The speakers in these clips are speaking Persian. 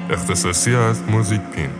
اختصاصی از موزیک پین.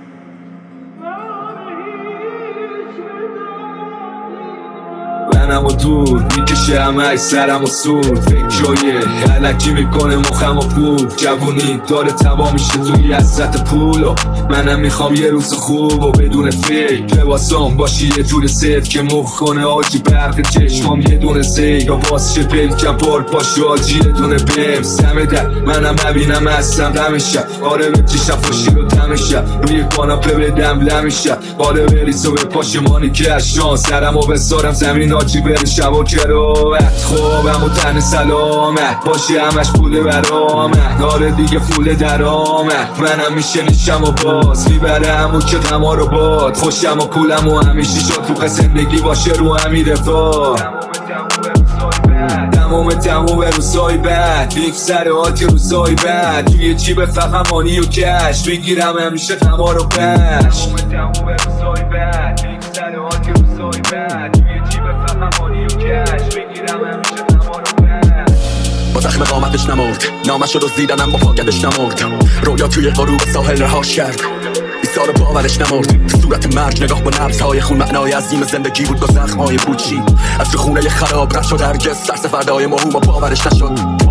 منم و دور میکشه همه سرم و سور فکرای علکی میکنه مخم و پول جوونی داره تبا میشه توی حسرت پول و منم میخوام یه روز خوب و بدون فکر لباسام باشی یه جور سیف که مخ کنه آجی برق چشمام یه دونه زیگ و باز شه پلکم بار پاشو آجی یه دونه بیم سمه در منم نبینم هستم دمشم آره به چشم فاشی رو دمشم روی کاناپه بدم لمشم آره بریز و به پاشمانی که اشان سرم و بسارم زمین آجی بری شب و کروت خوابم و تن سلامت باشی همش پول برامت داره دیگه فول درامت منم میشنشم و باز میبرم و که تما رو باد خوشم و کولم و همیشه شد تو زندگی باشه رو همین رفاه تمام روزای بعد یک سر آتی روزای بعد توی جیب فقمانی و کش بگیرم همیشه تما رو پش تمام روزای بعد یک سر آتی روزای بعد توی جیب فقمانی و کش بگیرم همیشه تما رو پش با زخم قامتش نمرد نامش رو دزدیدن اما پاکتش نمرد رویا توی غروب ساحل رهاش کرد بیسار باورش نمرد صورت مرگ نگاه با نبضهای خون معنای عظیم زندگی بود با زخمهای پوچی از تو خونه خراب رد شد هرگز سرس فردای ماهوم و باورش نشد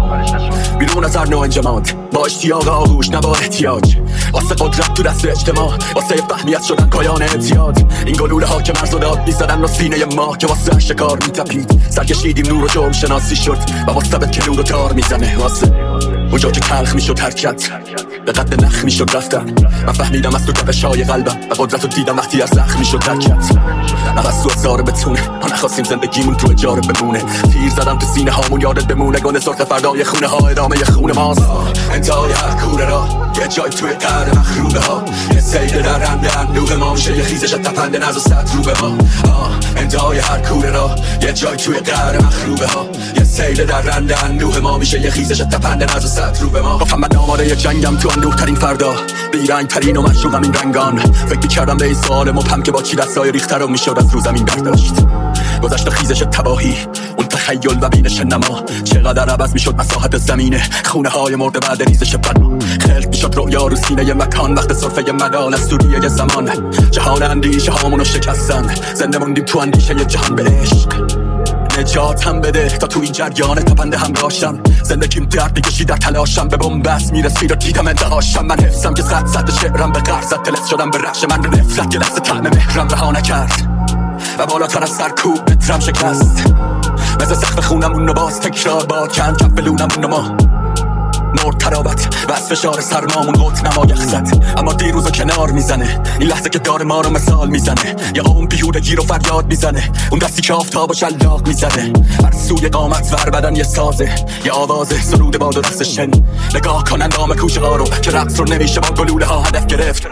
بیرون از هر نوع انجماد با اشتیاق آغوش نه با احتیاج واسه قدرت تو دست اجتماع واسه فهمیت شدن پایان اعتیاد این گلوله ها که مرز و داد میزدن رو سینه ما که واسه شکار میتپید سرکشیدیم نور و جرم شناسی شد و واسه که نور و تار میزنه واسه اونجا که تلخ میشد حرکت به قد نخ میشد رفتن من فهمیدم از تو کفشای قلبم و قدرت رو دیدم وقتی از زخم میشد حرکت نفس تو ازاره بتونه ما نخواستیم زندگیمون تو اجاره بمونه تیر زدم تو سینه هامون یادت بمونه گونه سرخ فردای خونه ها ادامه خونه ماست انتهای هر کوره را یه جای توی قرن مخروبه ها یه سیل در رنده اندوه ما میشه یه خیزش تپنده نز و ست رو به ما انتهای هر کوره را یه جای توی قرن مخروبه ها یه سیل در رنده اندوه ما میشه یه خیزش تپنده نز و ست رو به ما گفتم من آماده یه جنگم تو اندوه ترین فردا بیرنگ ترین و مشروقم این رنگان فکر میکردم به این سوال مبهم که با چی دستای ریخته رو میشد از رو زمین برداشت گذشت خیزش تباهی اون تخیل و بینش نما چقدر عوض میشد مساحت زمینه خونه های مرده بعد ریزش بنا خلق میشد رویا رو سینه مکان وقت صرفه مدان از سوریه زمان جهان اندیشه هامونو شکستن زنده موندیم تو اندیشه یه جهان به عشق نجات هم بده تا تو این جریان تپنده هم راشم زندگیم درد میکشی در تلاشم به بنبست میرسید و دیدم انتهاشم من حفظم که صد شعرم به قرض زد تلس شدم به رخش من به نفرت که دست طعم مهرم رها نکرد و بالاتر از سرکوب بترم شکست مثل سقف خونمون رو باز تکرار با کن کف بلونمون رو ما مرد ترابت و از فشار سرمامون قط نما یخزد اما دیروز رو کنار میزنه این لحظه که داره ما رو مثال میزنه یه قوم بیهودگی رو فریاد میزنه اون دستی که آفتاب و شلاق میزنه هر سوی قامت ور بدن یه سازه یه آوازه سرود باد و دست شن نگاه کن اندام کوچه ها رو که رقص رو نمیشه با گلوله ها هدف گرفت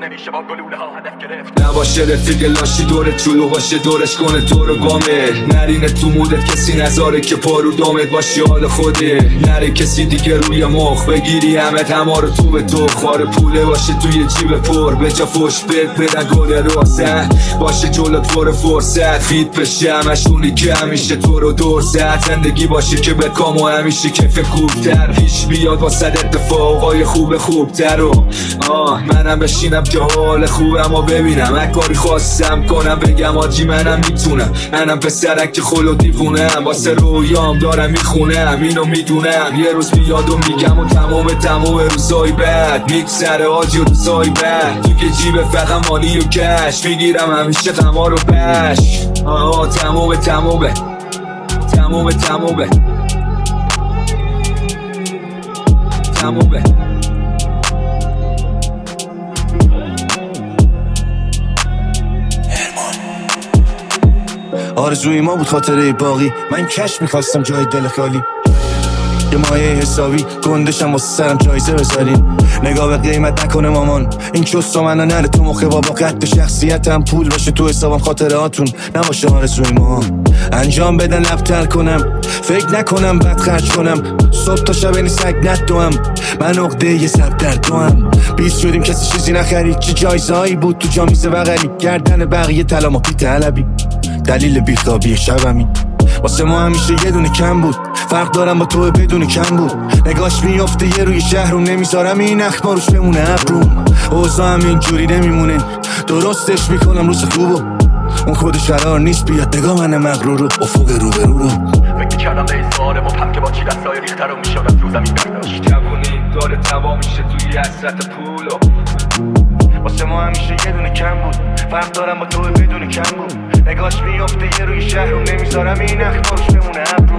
نباشه رفیق لاشی دورت چلو باشه دورش کنه تو رو گامه نرینه تو مودت کسی نذاره که پارو دامت باشی حال خوده نره کسی دیگه روی مخ بگیری همه تما رو تو به تو خوار پوله باشه توی جیب پر به جا فش بدن گل روزن باشه جلوت پر فرصت فیت بشه همشونی که همیشه تو رو دور زد زندگی باشه که به کام و همیشه کف خوبتر پیش بیاد واسه اتفاقای خوبتر و منم بشینم که حال خوبم و ببینم هر کاری خواستم کنم بگم آجی منم میتونم منم پسرک که خلو دیوونم واسه رویام دارم میخونم اینو میدونم یه روز میاد و میگم و تمام روزای بعد میگذره آجی روزای بعد تو که جیب فقمانی و کش میگیرم همیشه تما رو پش تمومه آرزوی ما بود خاطره باقی من کش میخواستم جای دل خالی یه مایه حسابی گندشم واسه سرم جایزه بذارین نگاه به قیمت نکنه مامان این چوستو منو نره تو مخه بابا قد شخصیتم پول باشه تو حسابم خاطراتون نباشه آرزوی ما انجام بدن لبتر کنم فکر نکنم بد خرج کنم صبح تا شب این سگ ندوم من عقده یه سب در دوم بیست شدیم کسی چیزی نخرید چه جایزهایی بود تو جامیزه بغلی گردن بقیه طلا ما بی طلبی دلیل بیخوابی شبمی واسه ما همیشه یه دونه کم بود فرق دارم با تو بدون کم بود. نگاش میافته یه روی شهر رو نمیذارم این اخما روش بمونه ابروم. اوضاع هم اینجوری نمیمونه درستش میکنم روز خوبو. اون خودش قرار نیست بیاد نگاه من مغرور رو افق روبرو رو. فکر کردم به اظهار مبهم که با چی دستای ریخته رو میشد از رو زمین برداشت. جوونی داره تمام میشه توی حسرت پولو. واسه ما همیشه یه دونه کم بود. فرق دارم با تو بدون کم بود. نگاش میافته یه روی شهر رو نمیذارم این اخما روش بمونه ابروم.